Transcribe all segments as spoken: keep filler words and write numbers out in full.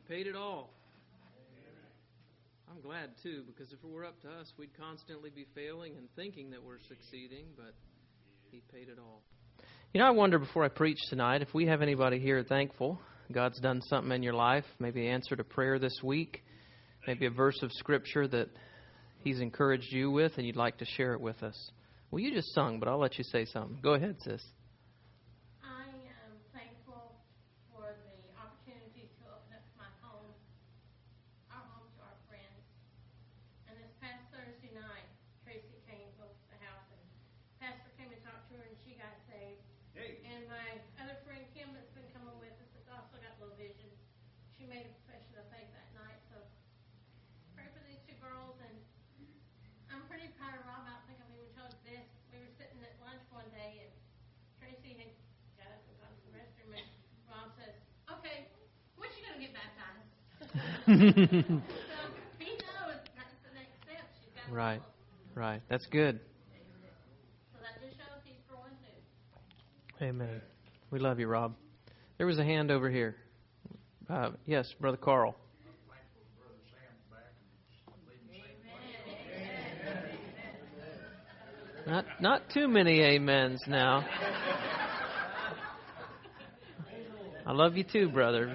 paid it all. I'm glad, too, because if it were up to us, we'd constantly be failing and thinking that we're succeeding, but He paid it all. You know, I wonder before I preach tonight if we have anybody here thankful God's done something in your life, maybe answered a prayer this week, maybe a verse of Scripture that He's encouraged you with and you'd like to share it with us. Well, you just sung, but I'll let you say something. Go ahead, sis. I am thankful for the opportunity to open up my home, our home to our friends. And this past Thursday night, Tracy came over to the house, and Pastor came and talked to her, and she got saved. Hey. And my other friend, Kim, that's been coming with us, has also got low vision. She made a profession of faith that night, so pray for these two girls. And I'm pretty proud of Rob. I don't think I've even told you this. We were sitting at lunch one day, and Tracy had got up and gone to the restroom, and Rob says, "Okay, when you going to get baptized?" So he knows that's the next step. She's got to Right, follow. right. That's good. So that just shows he's growing too. Amen. We love you, Rob. There was a hand over here. Uh, yes, Brother Carl. Not not too many amens now. I love you too, brother.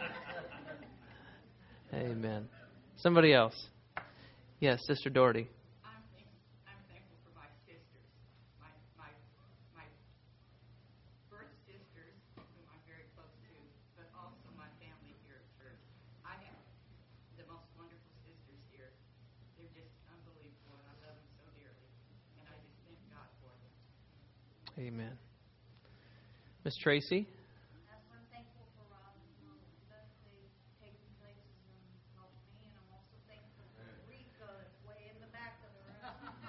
Amen. Somebody else. Yes, Sister Doherty. I'm, thank, I'm thankful for my sisters, my, my, my birth sisters, whom I'm very close to, but also my family here at church. I have the most wonderful sisters here. They're just unbelievable, and I love them so dearly. And I just thank God for them. Amen. Miss Tracy. I'm thankful for Rob and Mom and Beth. They've taken places and helped me, and I'm also thankful for Rika that's way in the back of the room.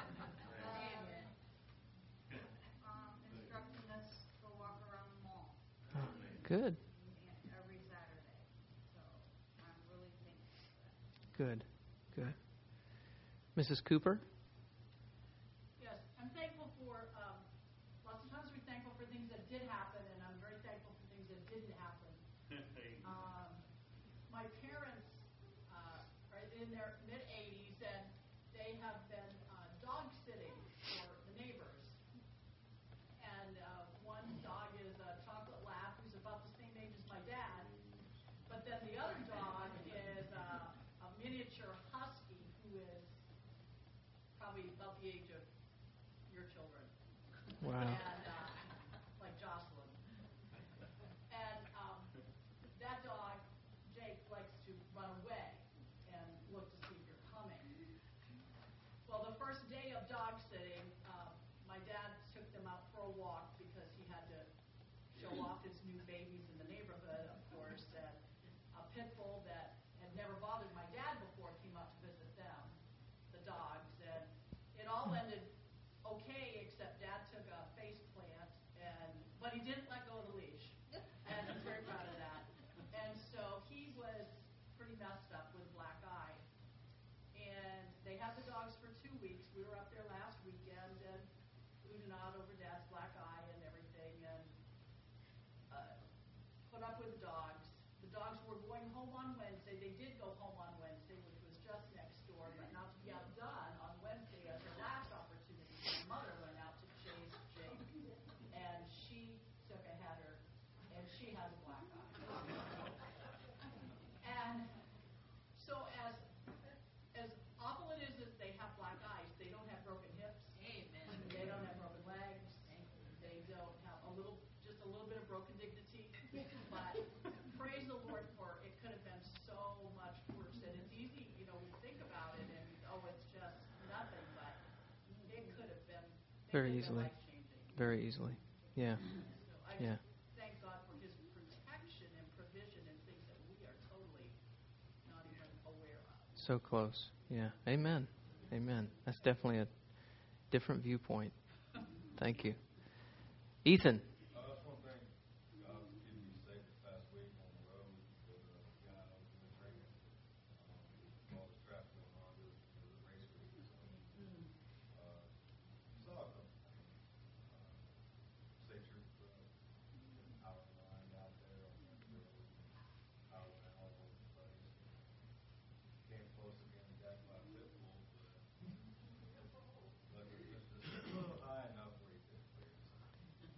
um, um, instructing us to walk around the mall. Oh, good. Every Saturday. So I'm really thankful for that. Good. Good. Missus Cooper. Yes, I'm thankful for, um, lots of times we're thankful for things that did happen, and I'm very thankful for things that didn't happen. um, my parents uh, are in their mid-eighties, and they have been uh, dog sitting for the neighbors. And uh, one dog is a chocolate lab who's about the same age as my dad, but then the other dog is uh, a miniature husky who is probably about the age of your children. Wow. And uh, like Jocelyn. And um, that dog, Jake, likes to run away and look to see if you're coming. Well, the first day of dog sitting, um, my dad took them out for a walk because he had to show off his new babies in the neighborhood, of course. And a pit bull that had never bothered my dad before came out to visit them, the dogs. And it all ended okay, except Dad took a face plant, and but he didn't let go of the leash, and he's very proud of that. And so he was pretty messed up with a black eye, and they had the dogs for two weeks. We were up there last weekend and oohed and awed over Dad's black eye and everything, and uh, put up with the dogs. The dogs were going home on Wednesday. They did go home on Wednesday, which was just next door, but not to be outdone. On Wednesday, as her last opportunity, my mother went out to chase Jake, and she took a header, and she has a black eye. And so as as awful it is that they have black eyes, they don't have broken hips. Amen. They don't have broken legs. They don't have a little, just a little bit of broken dignity. But praise the Lord for it. Could have been so much worse. And it's easy, you know, we think about it and oh, it's just nothing, but it could have been it Very could have easily. been life-changing. Very easily. Yeah. So I Yeah. just thank God for His protection and provision and things that we are totally not even aware of. So close. Yeah. Amen. Amen. That's definitely a different viewpoint. Thank you. Ethan. Uh, that's one thing. God was keeping me safe this past week on the road with a guy I was in training. Um, all this traffic going on, it was, it was a race week. So, uh, saw a couple things. Uh, state trooper put a power line out there on that road, power line all over the place.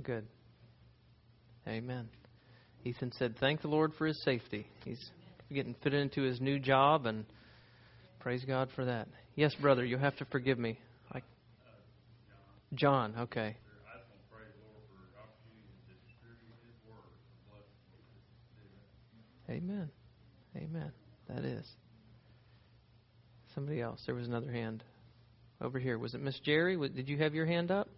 Good. Amen. Ethan said, thank the Lord for his safety. He's getting fitted into his new job, and praise God for that. Yes, brother, you'll have to forgive me. I, John, okay. Amen. Amen. That is. Somebody else. There was another hand over here. Was it Miss Jerry? Did you have your hand up?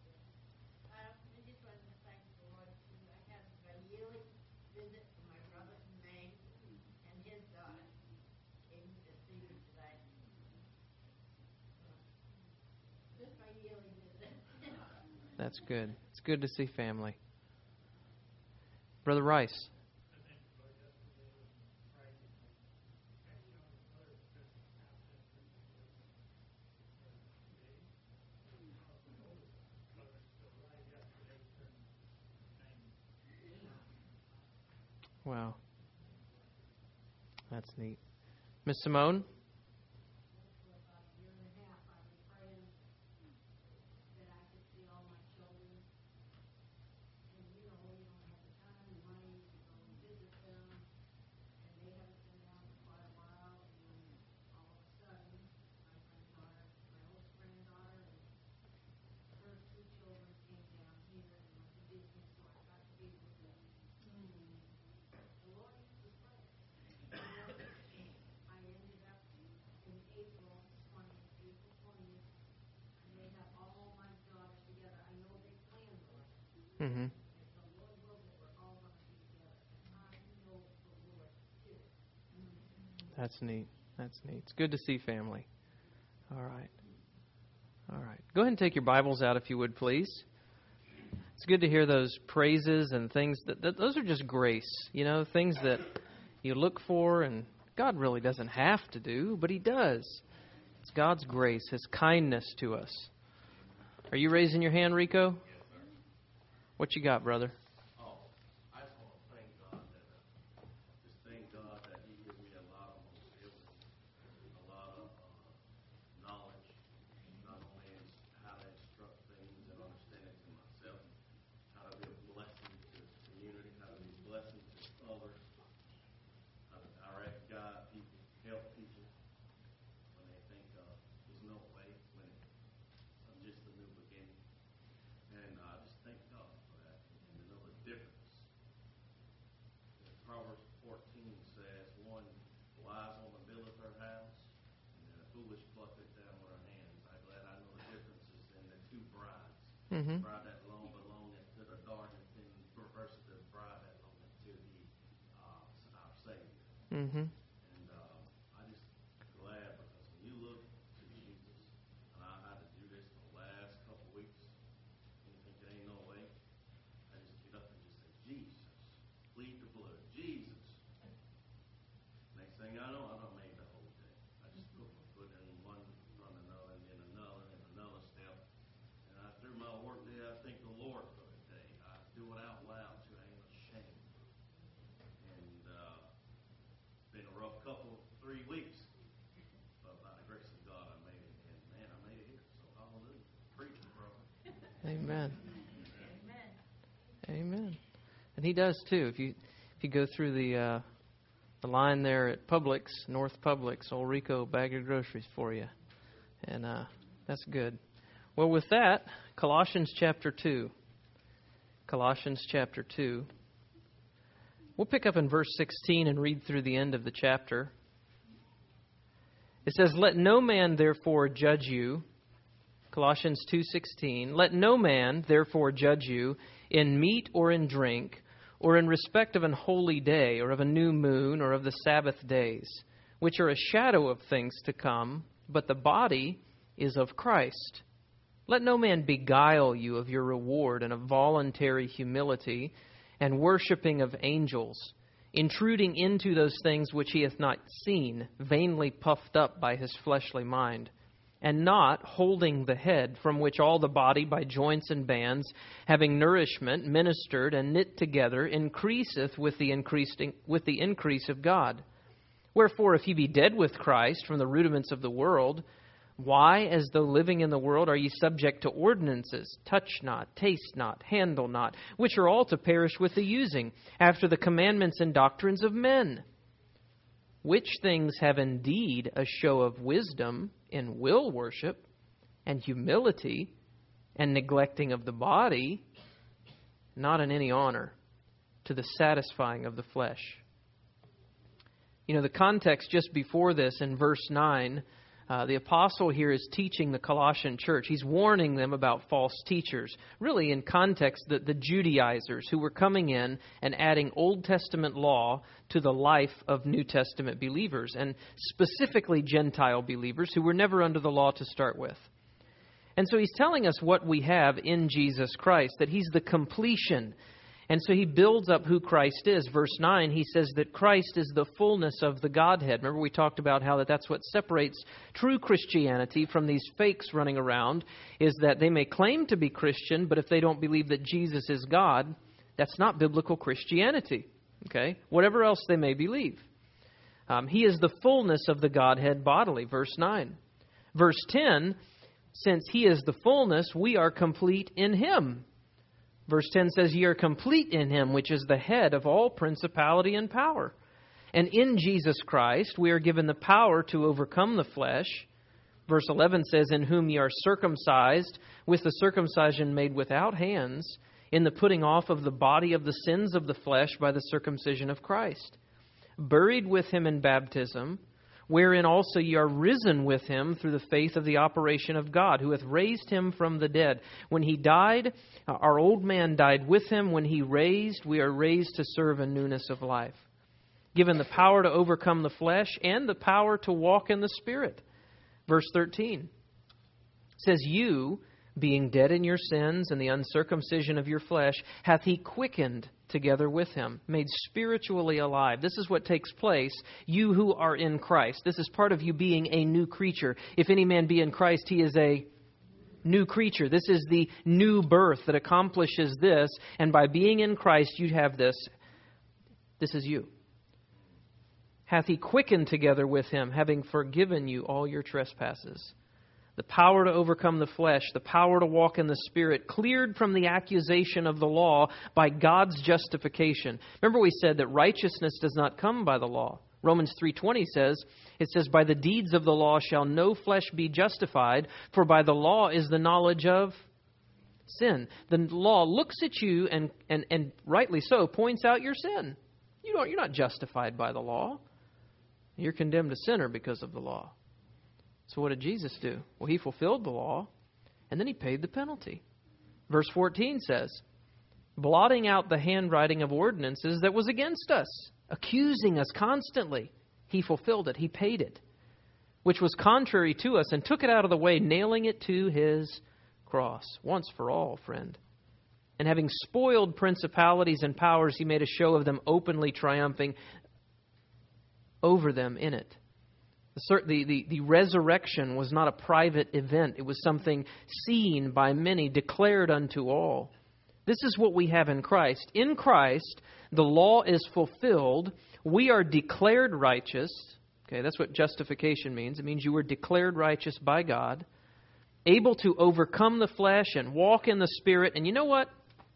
That's good. It's good to see family. Brother Rice. Wow. That's neat. Miss Simone? Mm-hmm. That's neat. That's neat. It's good to see family. All right. All right. Go ahead and take your Bibles out if you would, please. It's good to hear those praises and things that, that those are just grace, you know, things that you look for and God really doesn't have to do, but He does. It's God's grace, His kindness to us. Are you raising your hand, Rico? What you got, brother? Oh, I just want to thank God that, uh, just thank God that He gives me a lot of mobility, a lot of uh, knowledge, not only in how to instruct things and understand it to myself, how to be a blessing to the community, how to be a blessing to others, how to direct, guide people, help people when they think uh, there's no way, when it, I'm just a new beginning. And I uh, just thank God for that and to know the difference. Proverbs fourteen says, one wise woman buildeth her house, and a foolish plucketh it down with her hands. I'm glad I know the differences in the two brides. Mm-hmm. The bride that long belongeth to the darkness, and versus the bride that belongeth to the uh, our Savior. Mm-hmm. And uh, I just glad because when you look to Jesus, and I had to do this the last couple weeks. You think it ain't no way? I just get up and just say, Jesus, plead the blood. Jesus. Next thing I know, I done made the whole day. I just put my foot in one front of another, and then another, and another step. And I through my work day, I thank the Lord for the day. I do it out loud too. I ain't ashamed. And uh, been a rough couple, three weeks. But by the grace of God, I made it. And man, I made it here. So hallelujah. Preaching, brother. Amen. Amen. And He does too. If you if you go through the uh, the line there at Publix, North Publix, old Rico bag of groceries for you, and uh, that's good. Well, with that, Colossians chapter two. Colossians chapter two. We'll pick up in verse sixteen and read through the end of the chapter. It says, "Let no man therefore judge you." Colossians two sixteen, "Let no man therefore judge you in meat or in drink, or in respect of an holy day, or of a new moon, or of the Sabbath days, which are a shadow of things to come, but the body is of Christ. Let no man beguile you of your reward and of voluntary humility and worshipping of angels, intruding into those things which he hath not seen, vainly puffed up by his fleshly mind, and not holding the head, from which all the body by joints and bands, having nourishment, ministered and knit together, increaseth with the increasing with the increase of God. Wherefore, if ye be dead with Christ from the rudiments of the world, Why, as though living in the world, are ye subject to ordinances? Touch not, taste not, handle not, which are all to perish with the using, after the commandments and doctrines of men. Which things have indeed a show of wisdom in will worship, and humility, and neglecting of the body, not in any honor, to the satisfying of the flesh. You know, the context just before this in verse nine, uh, the apostle here is teaching the Colossian church. He's warning them about false teachers. Really, in context, the, the Judaizers who were coming in and adding Old Testament law to the life of New Testament believers, and specifically Gentile believers who were never under the law to start with. And so he's telling us what we have in Jesus Christ, that he's the completion. And so he builds up who Christ is. Verse nine, he says that Christ is the fullness of the Godhead. Remember we talked about how that that's what separates true Christianity from these fakes running around, is that they may claim to be Christian, but if they don't believe that Jesus is God, that's not biblical Christianity. Okay? Whatever else they may believe. Um, he is the fullness of the Godhead bodily. Verse nine. Verse ten, since he is the fullness, we are complete in him. Verse ten says, ye are complete in him, which is the head of all principality and power. And in Jesus Christ, we are given the power to overcome the flesh. Verse eleven says, in whom ye are circumcised, with the circumcision made without hands, in the putting off of the body of the sins of the flesh by the circumcision of Christ. Buried with him in baptism, wherein also ye are risen with him through the faith of the operation of God, who hath raised him from the dead. When he died, our old man died with him. When he raised, we are raised to serve a newness of life. Given the power to overcome the flesh and the power to walk in the Spirit. Verse thirteen says, you, being dead in your sins and the uncircumcision of your flesh, hath he quickened together with him, made spiritually alive. This is what takes place, you who are in Christ. This is part of you being a new creature. If any man be in Christ, he is a new creature. This is the new birth that accomplishes this. And by being in Christ, you have this. This is you. Hath he quickened together with him, having forgiven you all your trespasses. The power to overcome the flesh, the power to walk in the Spirit, cleared from the accusation of the law by God's justification. Remember we said that righteousness does not come by the law. Romans three twenty says, it says, by the deeds of the law shall no flesh be justified, for by the law is the knowledge of sin. The law looks at you and, and, and rightly so, points out your sin. You don't, you're not justified by the law. You're condemned a sinner because of the law. So what did Jesus do? Well, he fulfilled the law, and then he paid the penalty. Verse fourteen says, blotting out the handwriting of ordinances that was against us, accusing us constantly. He fulfilled it. He paid it, which was contrary to us, and took it out of the way, nailing it to his cross. Once for all, friend. And having spoiled principalities and powers, he made a show of them, openly triumphing over them in it. The, the, the resurrection was not a private event. It was something seen by many, declared unto all. This is what we have in Christ. In Christ, the law is fulfilled. We are declared righteous. Okay, that's what justification means. It means you were declared righteous by God, able to overcome the flesh and walk in the Spirit. And you know what?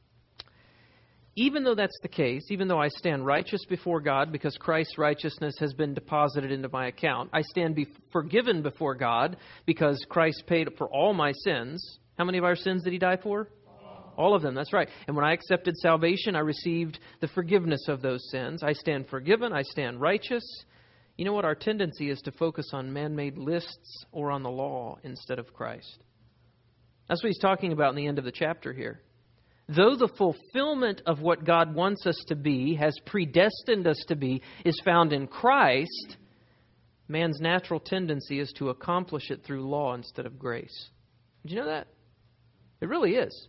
Even though that's the case, even though I stand righteous before God because Christ's righteousness has been deposited into my account, I stand be forgiven before God because Christ paid for all my sins. How many of our sins did he die for? All. All of them, that's right. And when I accepted salvation, I received the forgiveness of those sins. I stand forgiven, I stand righteous. You know what? Our tendency is to focus on man-made lists or on the law instead of Christ. That's what he's talking about in the end of the chapter here. Though the fulfillment of what God wants us to be, has predestined us to be, is found in Christ, man's natural tendency is to accomplish it through law instead of grace. Did you know that? It really is.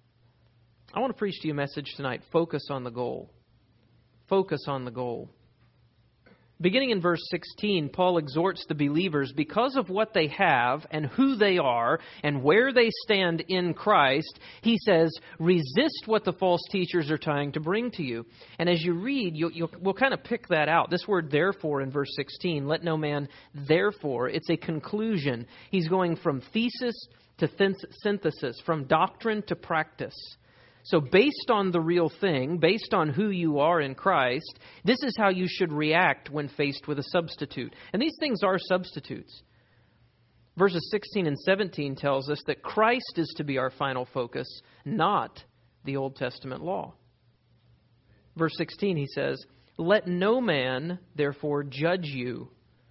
I want to preach to you a message tonight. Focus on the goal. Focus on the goal. Beginning in verse sixteen, Paul exhorts the believers, because of what they have and who they are and where they stand in Christ, he says, resist what the false teachers are trying to bring to you. And as you read, you'll, you'll, we'll kind of pick that out. This word therefore in verse sixteen, let no man therefore, it's a conclusion. He's going from thesis to synthesis, from doctrine to practice. So based on the real thing, based on who you are in Christ, this is how you should react when faced with a substitute. And these things are substitutes. Verses sixteen and seventeen tells us that Christ is to be our final focus, not the Old Testament law. Verse sixteen, he says, let no man, therefore, judge you.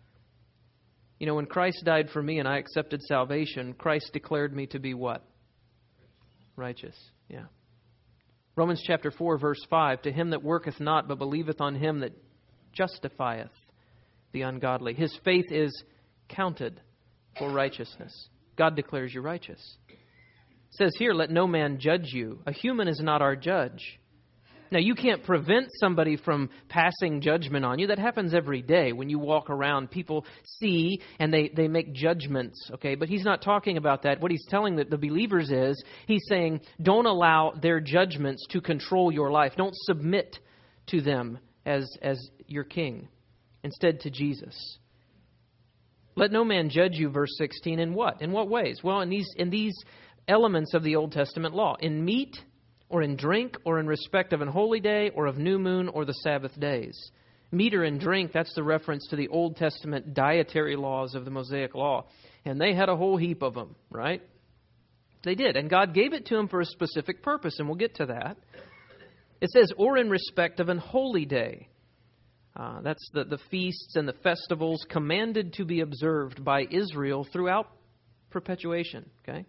You know, when Christ died for me and I accepted salvation, Christ declared me to be what? Righteous. Yeah. Romans chapter four, verse five, to him that worketh not, but believeth on him that justifieth the ungodly. His faith is counted for righteousness. God declares you righteous. It says here, let no man judge you. A human is not our judge. Now, you can't prevent somebody from passing judgment on you. That happens every day. When you walk around, people see and they, they make judgments, okay? But he's not talking about that. What he's telling the, the believers is, he's saying, don't allow their judgments to control your life. Don't submit to them as, as your king. Instead, to Jesus. Let no man judge you, verse sixteen, in what? In what ways? Well, in these in these elements of the Old Testament law. In meat, or in drink, or in respect of an holy day, or of new moon, or the Sabbath days. Meat or in drink, that's the reference to the Old Testament dietary laws of the Mosaic Law. And they had a whole heap of them, right? They did. And God gave it to them for a specific purpose, and we'll get to that. It says, or in respect of an holy day. Uh, that's the, the feasts and the festivals commanded to be observed by Israel throughout perpetuation, okay?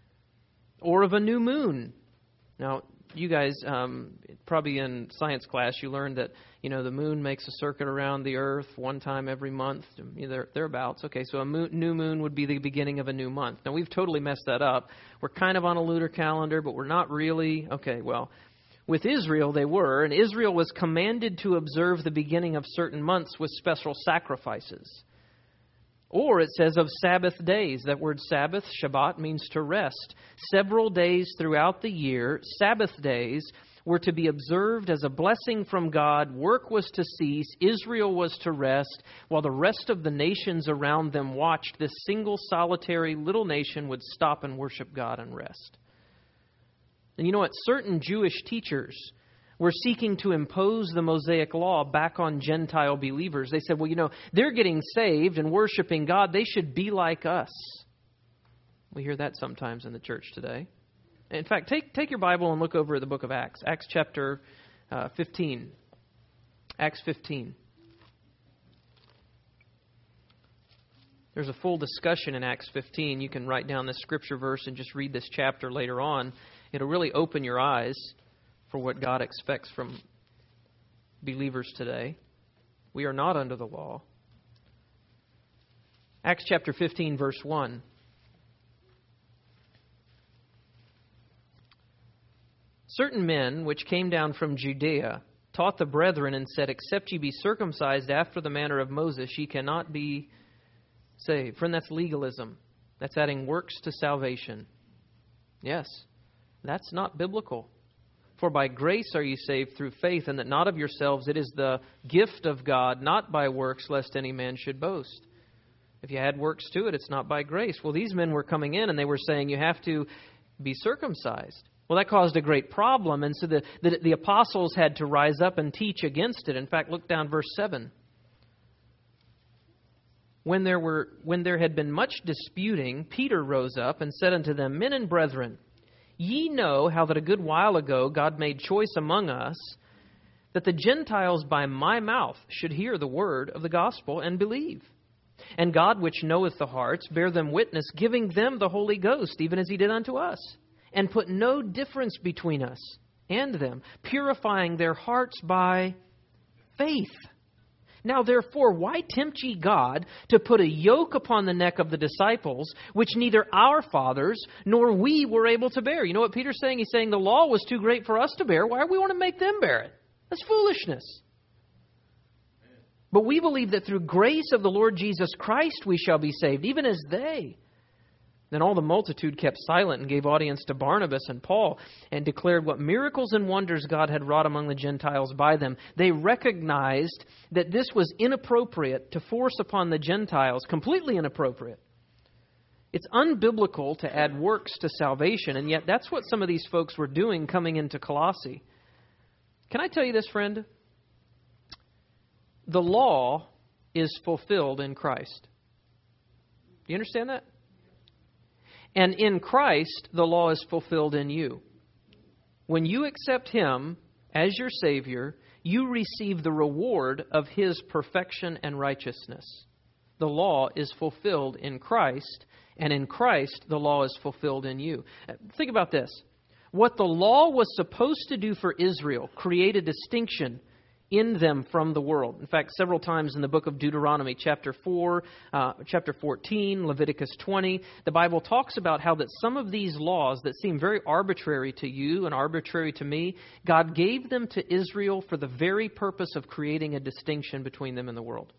Or of a new moon. Now, you guys, um, probably in science class, you learned that, you know, the moon makes a circuit around the earth one time every month, you know, thereabouts. Okay, so a moon, new moon would be the beginning of a new month. Now, we've totally messed that up. We're kind of on a lunar calendar, but we're not really. Okay, well, with Israel, they were, and Israel was commanded to observe the beginning of certain months with special sacrifices. Or it says of Sabbath days. That word Sabbath, Shabbat, means to rest. Several days throughout the year, Sabbath days, were to be observed as a blessing from God. Work was to cease. Israel was to rest, while the rest of the nations around them watched. This single, solitary little nation would stop and worship God and rest. And you know what? Certain Jewish teachers were seeking to impose the Mosaic Law back on Gentile believers. They said, well, you know, they're getting saved and worshiping God. They should be like us. We hear that sometimes in the church today. In fact, take take your Bible and look over at the book of Acts. Acts chapter uh, fifteen. Acts fifteen. There's a full discussion in Acts fifteen. You can write down this scripture verse and just read this chapter later on. It'll really open your eyes for what God expects from believers today. We are not under the law. Acts chapter fifteen, verse one. Certain men which came down from Judea taught the brethren and said, except ye be circumcised after the manner of Moses, ye cannot be saved. Friend, that's legalism. That's adding works to salvation. Yes, that's not biblical. For by grace are ye saved through faith, and that not of yourselves, it is the gift of God, not by works, lest any man should boast. If you add works to it, it's not by grace. Well, these men were coming in and they were saying you have to be circumcised. Well, that caused a great problem, and so the, the, the apostles had to rise up and teach against it. In fact, look down verse seven. When there were when there had been much disputing, Peter rose up and said unto them, Men and brethren, ye know how that a good while ago God made choice among us, that the Gentiles by my mouth should hear the word of the gospel and believe. And God, which knoweth the hearts, bear them witness, giving them the Holy Ghost, even as he did unto us, and put no difference between us and them, purifying their hearts by faith. Now therefore, why tempt ye God to put a yoke upon the neck of the disciples, which neither our fathers nor we were able to bear? You know what Peter's saying? He's saying the law was too great for us to bear. Why do we want to make them bear it? That's foolishness. But we believe that through grace of the Lord Jesus Christ we shall be saved, even as they. Then all the multitude kept silent and gave audience to Barnabas and Paul and declared what miracles and wonders God had wrought among the Gentiles by them. They recognized that this was inappropriate to force upon the Gentiles, completely inappropriate. It's unbiblical to add works to salvation, and yet that's what some of these folks were doing coming into Colossae. Can I tell you this, friend? The law is fulfilled in Christ. Do you understand that? And in Christ, the law is fulfilled in you. When you accept Him as your Savior, you receive the reward of His perfection and righteousness. The law is fulfilled in Christ, and in Christ, the law is fulfilled in you. Think about this. What the law was supposed to do for Israel, create a distinction in them from the world. In fact, several times in the book of Deuteronomy, chapter four, uh, chapter fourteen, Leviticus twenty, the Bible talks about how that some of these laws that seem very arbitrary to you and arbitrary to me, God gave them to Israel for the very purpose of creating a distinction between them and the world.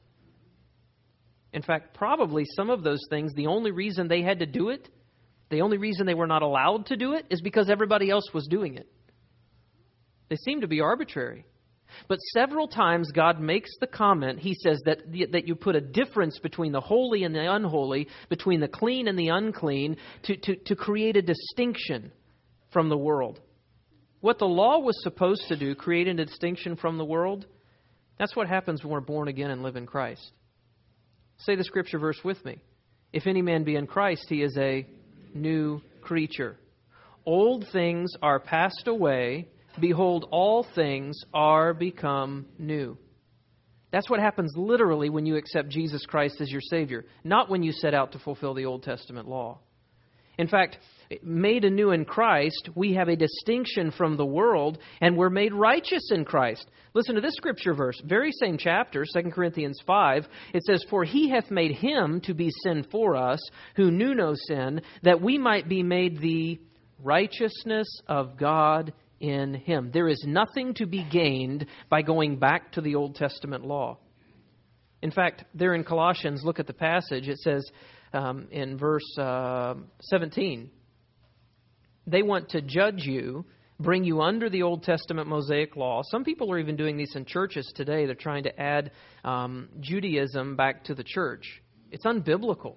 In fact, probably some of those things, the only reason they had to do it, the only reason they were not allowed to do it, is because everybody else was doing it. They seem to be arbitrary. But several times God makes the comment, He says that, that you put a difference between the holy and the unholy, between the clean and the unclean, to, to, to create a distinction from the world. What the law was supposed to do, create a distinction from the world, that's what happens when we're born again and live in Christ. Say the scripture verse with me. If any man be in Christ, he is a new creature. Old things are passed away. Behold, all things are become new. That's what happens literally when you accept Jesus Christ as your Savior, not when you set out to fulfill the Old Testament law. In fact, made anew in Christ, we have a distinction from the world, and we're made righteous in Christ. Listen to this scripture verse, very same chapter, Second Corinthians five. It says, For He hath made Him to be sin for us, who knew no sin, that we might be made the righteousness of God in Him. There is nothing to be gained by going back to the Old Testament law. In fact, there in Colossians, look at the passage. It says um, in verse uh, seventeen, they want to judge you, bring you under the Old Testament Mosaic law. Some people are even doing this in churches today. They're trying to add um, Judaism back to the church. It's unbiblical.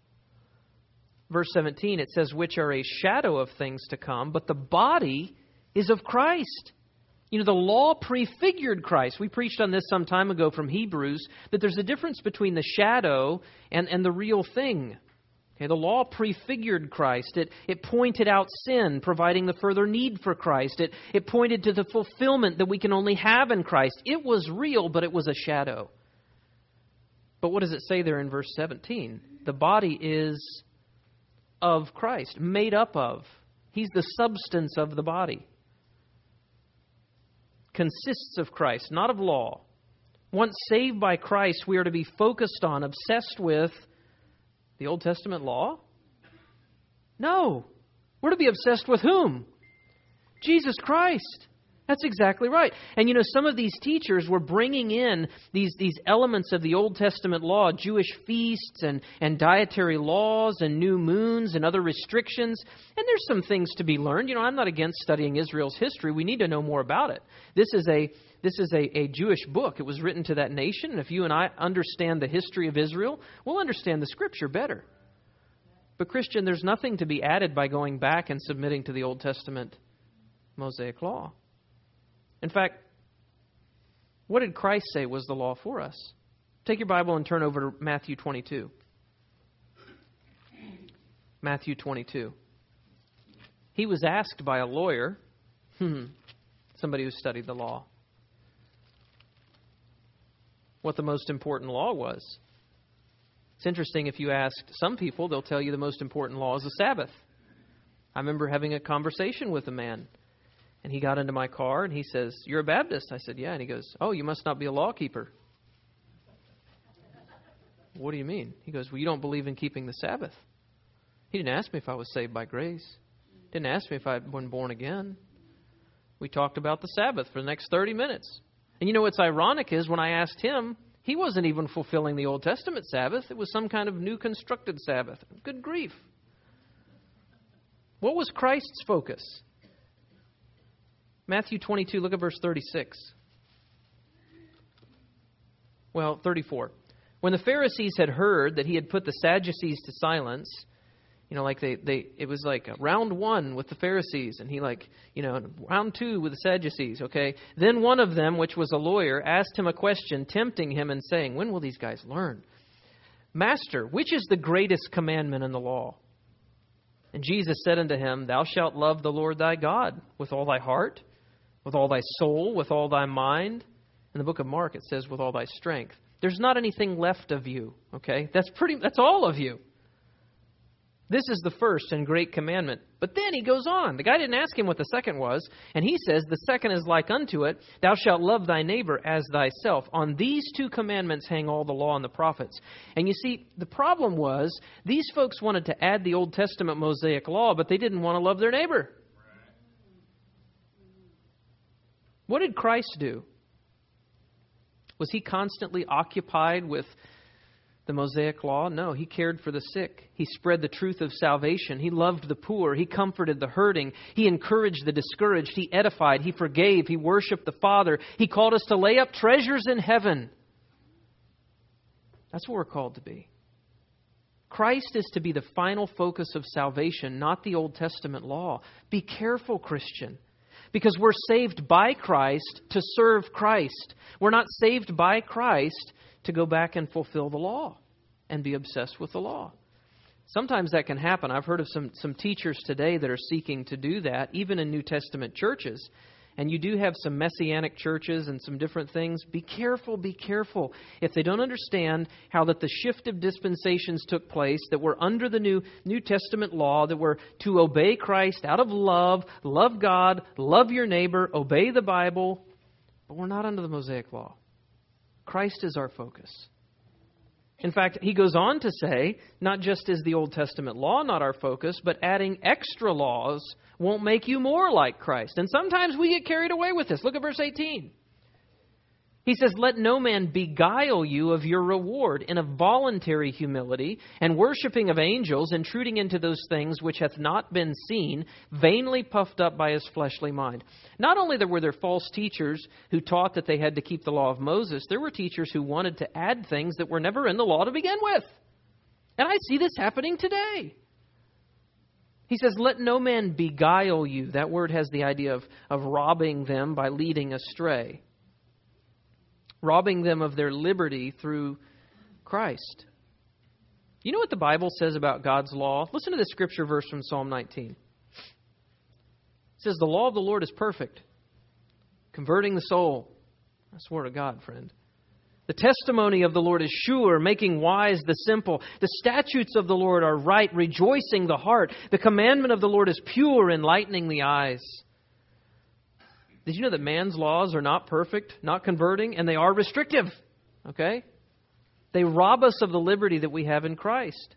Verse seventeen, it says, which are a shadow of things to come, but the body is of Christ. You know, the law prefigured Christ. We preached on this some time ago from Hebrews, that there's a difference between the shadow and, and the real thing. Okay, the law prefigured Christ. It, it pointed out sin, providing the further need for Christ. It, it pointed to the fulfillment that we can only have in Christ. It was real, but it was a shadow. But what does it say there in verse seventeen? The body is of Christ, made up of. He's the substance of the body. Consists of Christ, not of law. Once saved by Christ, we are to be focused on, obsessed with the Old Testament law? No. We're to be obsessed with whom? Jesus Christ. That's exactly right. And you know, some of these teachers were bringing in these, these elements of the Old Testament law, Jewish feasts and, and dietary laws and new moons and other restrictions. And there's some things to be learned. You know, I'm not against studying Israel's history. We need to know more about it. This is a this is a, a Jewish book. It was written to that nation. And if you and I understand the history of Israel, we'll understand the Scripture better. But Christian, there's nothing to be added by going back and submitting to the Old Testament Mosaic law. In fact, what did Christ say was the law for us? Take your Bible and turn over to Matthew twenty-two. Matthew twenty-two. He was asked by a lawyer, somebody who studied the law, what the most important law was. It's interesting, if you ask some people, they'll tell you the most important law is the Sabbath. I remember having a conversation with a man. And he got into my car and he says, "You're a Baptist?" I said, "Yeah." And he goes, "Oh, you must not be a law keeper." "What do you mean?" He goes, "Well, you don't believe in keeping the Sabbath." He didn't ask me if I was saved by grace. Didn't ask me if I'd been born again. We talked about the Sabbath for the next thirty minutes. And you know what's ironic is when I asked him He wasn't even fulfilling the Old Testament Sabbath. It was some kind of new constructed Sabbath. Good grief. What was Christ's focus? Matthew twenty-two, look at verse thirty-six. Well, thirty-four. When the Pharisees had heard that he had put the Sadducees to silence, you know, like they, they, it was like round one with the Pharisees, and he like, you know, round two with the Sadducees, okay? Then one of them, which was a lawyer, asked him a question, tempting him and saying, when will these guys learn? Master, which is the greatest commandment in the law? And Jesus said unto him, thou shalt love the Lord thy God with all thy heart, with all thy soul, with all thy mind. In the book of Mark, it says with all thy strength. There's not anything left of you, okay? That's pretty, that's all of you. This is the first and great commandment. But then he goes on. The guy didn't ask him what the second was. And he says, the second is like unto it, thou shalt love thy neighbor as thyself. On these two commandments hang all the law and the prophets. And you see, the problem was, these folks wanted to add the Old Testament Mosaic law, but they didn't want to love their neighbor. What did Christ do? Was he constantly occupied with the Mosaic law? No, he cared for the sick. He spread the truth of salvation. He loved the poor. He comforted the hurting. He encouraged the discouraged. He edified. He forgave. He worshiped the Father. He called us to lay up treasures in heaven. That's what we're called to be. Christ is to be the final focus of salvation, not the Old Testament law. Be careful, Christian. Because we're saved by Christ to serve Christ. We're not saved by Christ to go back and fulfill the law and be obsessed with the law. Sometimes that can happen. I've heard of some, some teachers today that are seeking to do that, even in New Testament churches. And you do have some messianic churches and some different things. Be careful, be careful. If they don't understand how that the shift of dispensations took place, that we're under the new New Testament law, that we're to obey Christ out of love, love God, love your neighbor, obey the Bible, but we're not under the Mosaic law. Christ is our focus. In fact, he goes on to say, not just is the Old Testament law not our focus, but adding extra laws won't make you more like Christ. And sometimes we get carried away with this. Look at verse eighteen. He says, let no man beguile you of your reward in a voluntary humility and worshiping of angels, intruding into those things which hath not been seen, vainly puffed up by his fleshly mind. Not only were there false teachers who taught that they had to keep the law of Moses, there were teachers who wanted to add things that were never in the law to begin with. And I see this happening today. He says, let no man beguile you. That word has the idea of, of robbing them by leading astray. Robbing them of their liberty through Christ. You know what the Bible says about God's law? Listen to this scripture verse from Psalm nineteen. It says, the law of the Lord is perfect, converting the soul. That's the word of God, friend. The testimony of the Lord is sure, making wise the simple. The statutes of the Lord are right, rejoicing the heart. The commandment of the Lord is pure, enlightening the eyes. Did you know that man's laws are not perfect, not converting, and they are restrictive? Okay? They rob us of the liberty that we have in Christ.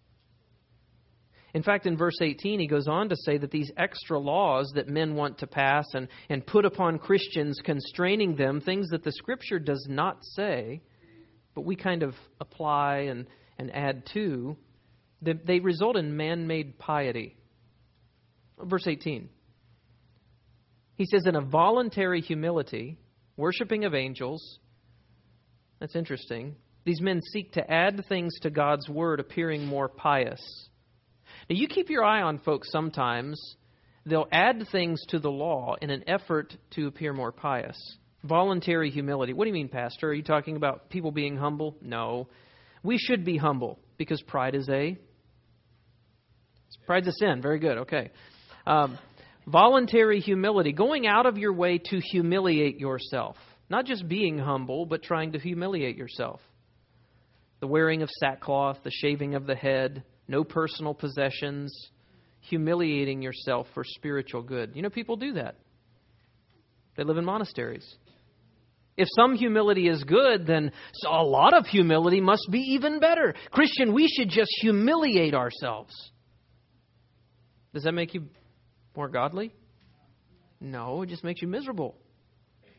In fact, in verse eighteen, he goes on to say that these extra laws that men want to pass and, and put upon Christians, constraining them, things that the Scripture does not say, but we kind of apply and, and add to, they, they result in man-made piety. Verse eighteen. He says, in a voluntary humility, worshiping of angels. That's interesting. These men seek to add things to God's word, appearing more pious. Now, you keep your eye on folks sometimes. They'll add things to the law in an effort to appear more pious. Voluntary humility. What do you mean, Pastor? Are you talking about people being humble? No. We should be humble because pride is a... Pride's a sin. Very good. Okay. Um, voluntary humility. Going out of your way to humiliate yourself. Not just being humble, but trying to humiliate yourself. The wearing of sackcloth, the shaving of the head, no personal possessions, humiliating yourself for spiritual good. You know, people do that. They live in monasteries. If some humility is good, then a lot of humility must be even better. Christian, we should just humiliate ourselves. Does that make you more godly? No, it just makes you miserable.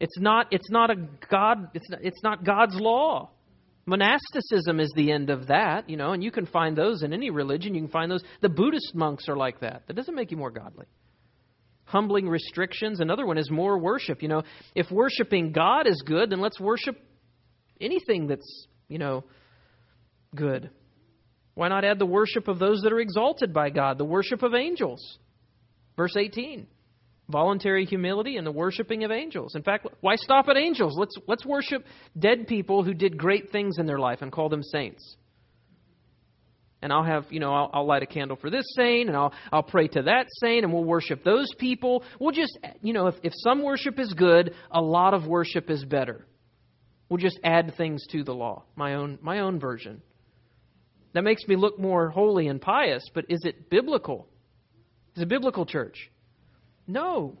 It's not, it's not a God, it's not, it's not God's law. Monasticism is the end of that, you know, and you can find those in any religion. You can find those. The Buddhist monks are like that. That doesn't make you more godly. Humbling restrictions. Another one is more worship. You know, if worshiping God is good, then let's worship anything that's, you know, good. Why not add the worship of those that are exalted by God, the worship of angels? Verse eighteen. Voluntary humility and the worshiping of angels. In fact, why stop at angels? Let's let's worship dead people who did great things in their life and call them saints. And I'll have, you know, I'll, I'll light a candle for this saint, and I'll I'll pray to that saint, and we'll worship those people. We'll just, you know, if, if some worship is good, a lot of worship is better. We'll just add things to the law. My own my own version. That makes me look more holy and pious, but is it biblical? Is it biblical, church? No.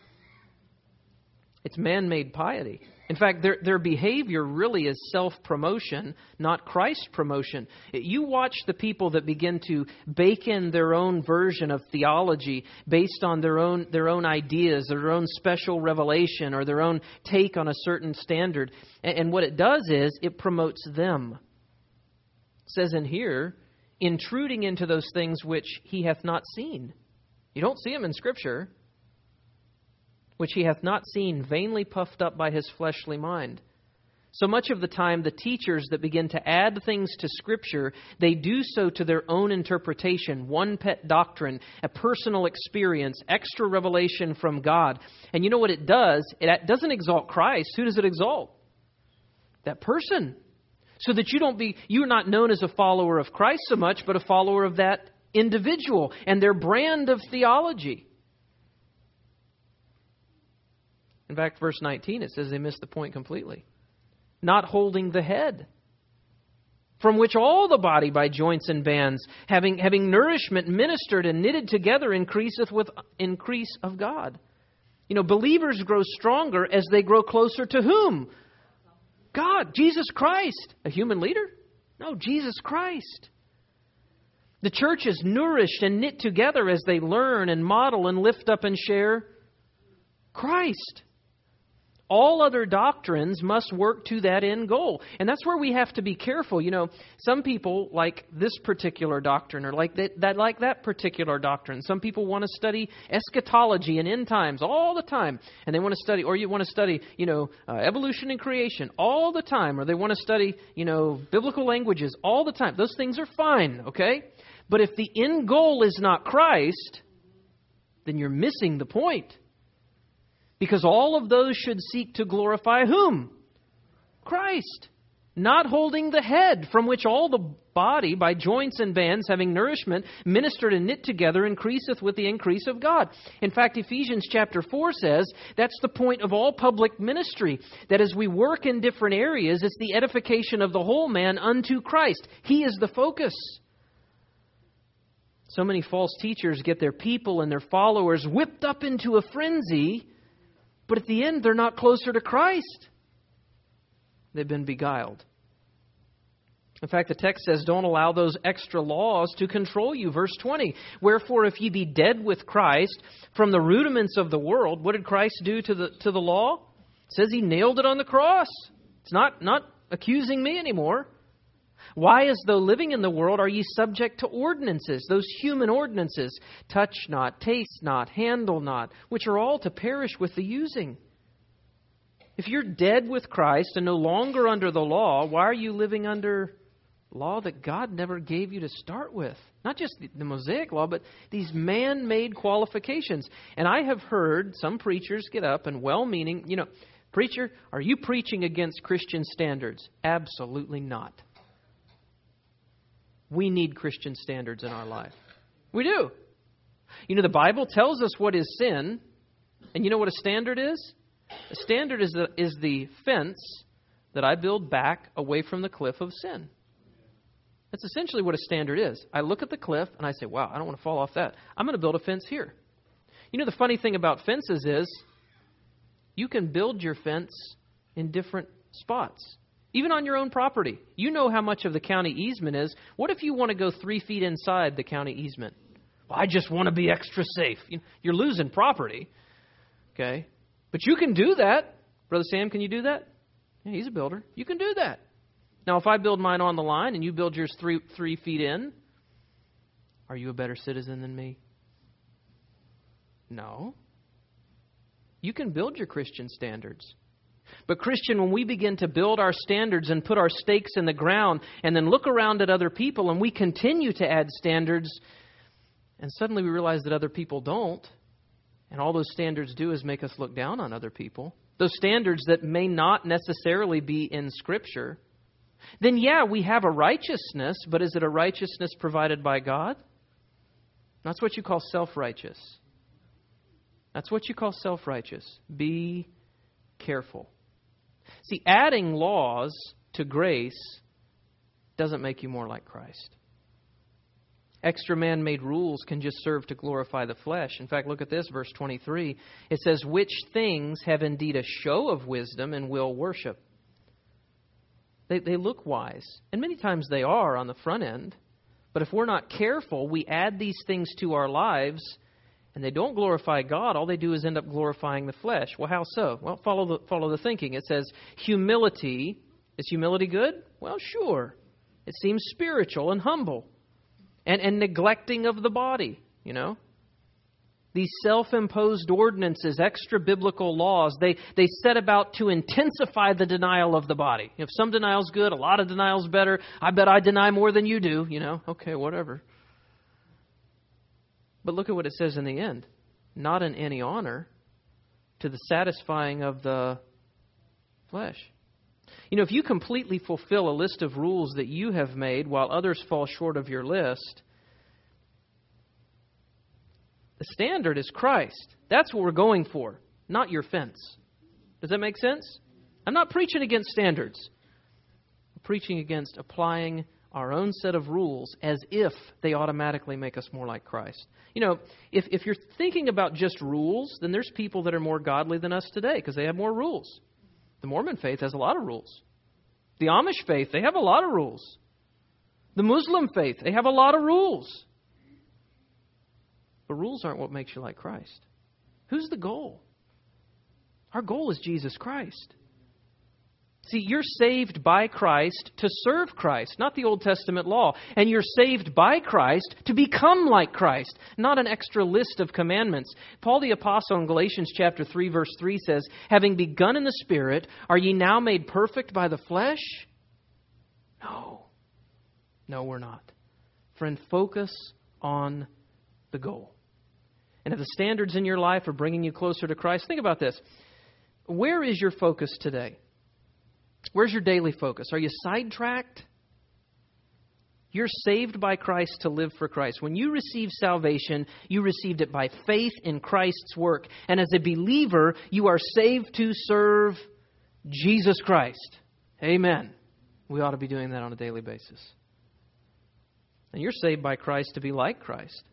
It's man-made piety. In fact, their their behavior really is self-promotion, not Christ promotion. You watch the people that begin to bake in their own version of theology based on their own their own ideas, or their own special revelation, or their own take on a certain standard. And, and what it does is it promotes them. It says in here, intruding into those things which he hath not seen. You don't see them in Scripture. Which he hath not seen, vainly puffed up by his fleshly mind. So much of the time, the teachers that begin to add things to Scripture, they do so to their own interpretation, one pet doctrine, a personal experience, extra revelation from God. And you know what it does? It doesn't exalt Christ. Who does it exalt? That person. So that you don't be, you're not known as a follower of Christ so much, but a follower of that individual and their brand of theology. In fact, verse nineteen, it says they missed the point completely. Not holding the head, from which all the body by joints and bands, having having nourishment ministered and knitted together, increaseth with increase of God. You know, believers grow stronger as they grow closer to whom? God, Jesus Christ. A human leader? No, Jesus Christ. The church is nourished and knit together as they learn and model and lift up and share Christ. All other doctrines must work to that end goal. And that's where we have to be careful. You know, some people like this particular doctrine or like that, that like that particular doctrine. Some people want to study eschatology and end times all the time. And they want to study, or you want to study, you know, uh, evolution and creation all the time. Or they want to study, you know, biblical languages all the time. Those things are fine, okay? But if the end goal is not Christ, then you're missing the point. Because all of those should seek to glorify whom? Christ. Not holding the head, from which all the body, by joints and bands, having nourishment, ministered and knit together, increaseth with the increase of God. In fact, Ephesians chapter four says that's the point of all public ministry. That as we work in different areas, it's the edification of the whole man unto Christ. He is the focus. So many false teachers get their people and their followers whipped up into a frenzy. But at the end, they're not closer to Christ. They've been beguiled. In fact, the text says, don't allow those extra laws to control you. Verse twenty, wherefore if ye be dead with Christ from the rudiments of the world, what did Christ do to the to the law? It says he nailed it on the cross. It's not, not accusing me anymore. Why, as though living in the world, are ye subject to ordinances, those human ordinances, touch not, taste not, handle not, which are all to perish with the using? If you're dead with Christ and no longer under the law, why are you living under law that God never gave you to start with? Not just the Mosaic law, but these man-made qualifications. And I have heard some preachers get up and well-meaning, you know, preacher, are you preaching against Christian standards? Absolutely not. We need Christian standards in our life. We do. You know, the Bible tells us what is sin. And you know what a standard is? A standard is the, is the fence that I build back away from the cliff of sin. That's essentially what a standard is. I look at the cliff and I say, wow, I don't want to fall off that. I'm going to build a fence here. You know, the funny thing about fences is you can build your fence in different spots. Even on your own property. You know how much of the county easement is. What if you want to go three feet inside the county easement? Well, I just want to be extra safe. You're losing property. Okay? But you can do that. Brother Sam, can you do that? Yeah, he's a builder. You can do that. Now, if I build mine on the line and you build yours three, three feet in, are you a better citizen than me? No. You can build your Christian standards. But Christian, when we begin to build our standards and put our stakes in the ground and then look around at other people and we continue to add standards and suddenly we realize that other people don't, and all those standards do is make us look down on other people, those standards that may not necessarily be in Scripture, then yeah, we have a righteousness, but is it a righteousness provided by God? That's what you call self-righteous. That's what you call self-righteous. Be careful. See, adding laws to grace doesn't make you more like Christ. Extra man-made rules can just serve to glorify the flesh. In fact, look at this, verse twenty-three. It says, which things have indeed a show of wisdom and will worship. They, they look wise. And many times they are on the front end. But if we're not careful, we add these things to our lives and they don't glorify God. All they do is end up glorifying the flesh. Well, how so? Well, follow the, follow the thinking. It says humility. Is humility good? Well, sure. It seems spiritual and humble. And, and neglecting of the body, you know. These self-imposed ordinances, extra-biblical laws, they, they set about to intensify the denial of the body. If some denial's good, a lot of denial's better. I bet I deny more than you do, you know. Okay, whatever. But look at what it says in the end. Not in any honor to the satisfying of the flesh. You know, if you completely fulfill a list of rules that you have made while others fall short of your list, the standard is Christ. That's what we're going for, not your fence. Does that make sense? I'm not preaching against standards. I'm preaching against applying our own set of rules as if they automatically make us more like Christ. You know, if, if you're thinking about just rules, then there's people that are more godly than us today because they have more rules. The Mormon faith has a lot of rules. The Amish faith, they have a lot of rules. The Muslim faith, they have a lot of rules. But rules aren't what makes you like Christ. Who's the goal? Our goal is Jesus Christ. See, you're saved by Christ to serve Christ, not the Old Testament law. And you're saved by Christ to become like Christ, not an extra list of commandments. Paul the Apostle in Galatians chapter three, verse three says, having begun in the Spirit, are ye now made perfect by the flesh? No. No, we're not. Friend, focus on the goal. And if the standards in your life are bringing you closer to Christ, think about this. Where is your focus today? Where's your daily focus? Are you sidetracked? You're saved by Christ to live for Christ. When you received salvation, you received it by faith in Christ's work. And as a believer, you are saved to serve Jesus Christ. Amen. We ought to be doing that on a daily basis. And you're saved by Christ to be like Christ.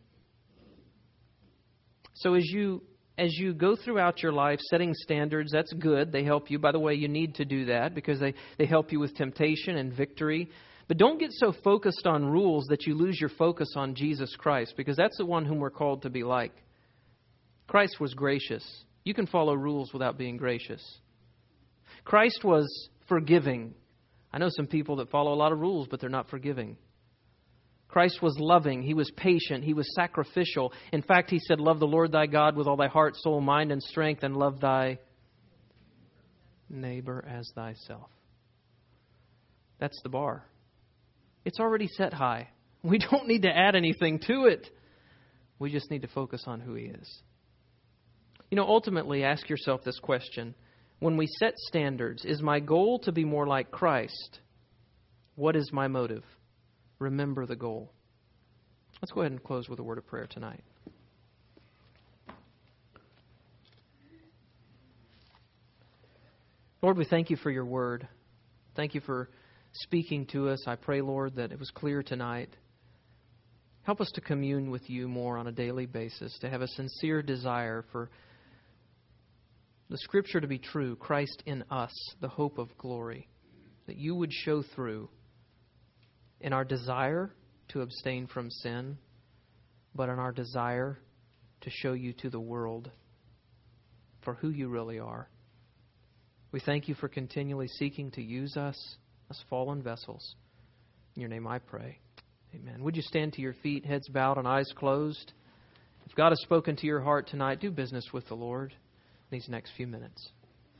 So as you as you go throughout your life setting standards, that's good. They help you. By the way, you need to do that because they, they help you with temptation and victory. But don't get so focused on rules that you lose your focus on Jesus Christ, because that's the one whom we're called to be like. Christ was gracious. You can follow rules without being gracious. Christ was forgiving. I know some people that follow a lot of rules, but they're not forgiving. Christ was loving. He was patient. He was sacrificial. In fact, he said, love the Lord thy God with all thy heart, soul, mind, and strength, and love thy neighbor as thyself. That's the bar. It's already set high. We don't need to add anything to it. We just need to focus on who he is. You know, ultimately, ask yourself this question. When we set standards, is my goal to be more like Christ? What is my motive? Remember the goal. Let's go ahead and close with a word of prayer tonight. Lord, we thank you for your word. Thank you for speaking to us. I pray, Lord, that it was clear tonight. Help us to commune with you more on a daily basis, to have a sincere desire for the Scripture to be true, Christ in us, the hope of glory, that you would show through in our desire to abstain from sin, but in our desire to show you to the world for who you really are. We thank you for continually seeking to use us as fallen vessels. In your name I pray. Amen. Would you stand to your feet, heads bowed and eyes closed? If God has spoken to your heart tonight, do business with the Lord in these next few minutes.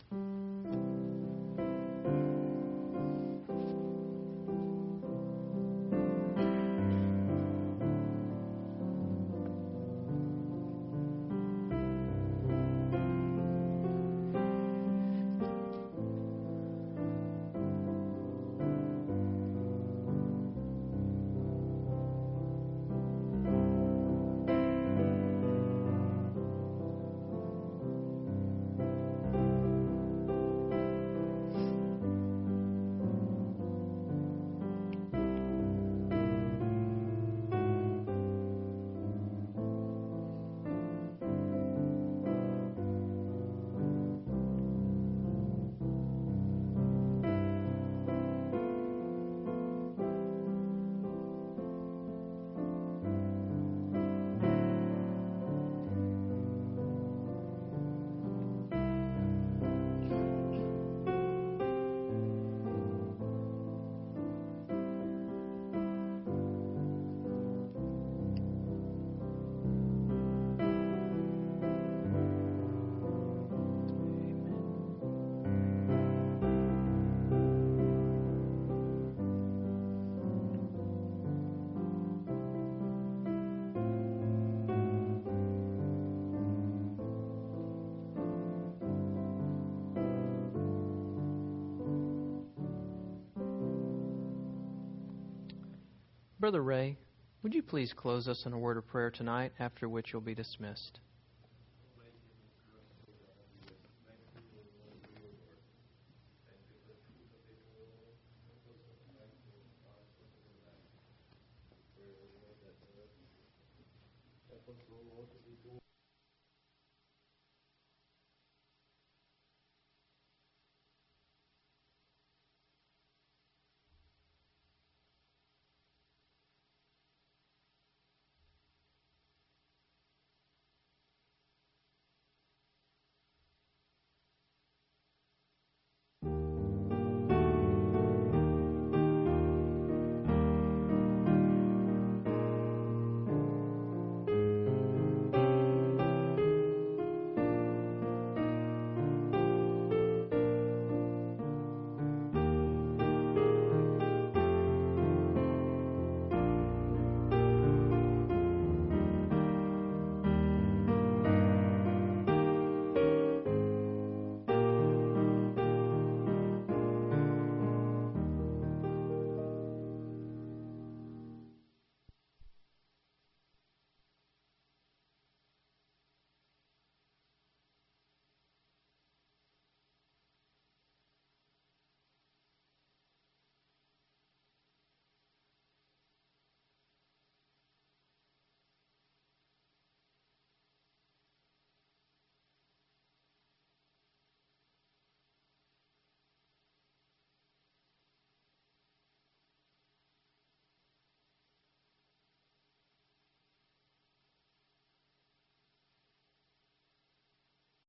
Brother Ray, would you please close us in a word of prayer tonight, after which you'll be dismissed? Help us, Lord, to be doing